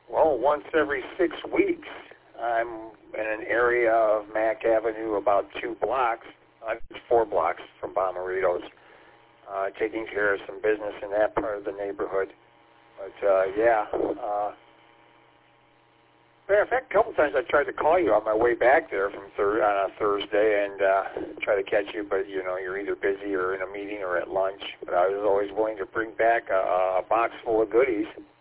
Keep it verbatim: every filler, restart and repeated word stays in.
Well, once every six weeks, I'm in an area of Mack Avenue, about two blocks, uh, four blocks from Bommarito's, uh, taking care of some business in that part of the neighborhood. But, uh, yeah. Uh, matter of fact, a couple times I tried to call you on my way back there from thir- on a Thursday and uh, try to catch you, but, you know, you're either busy or in a meeting or at lunch. But I was always willing to bring back a, a box full of goodies.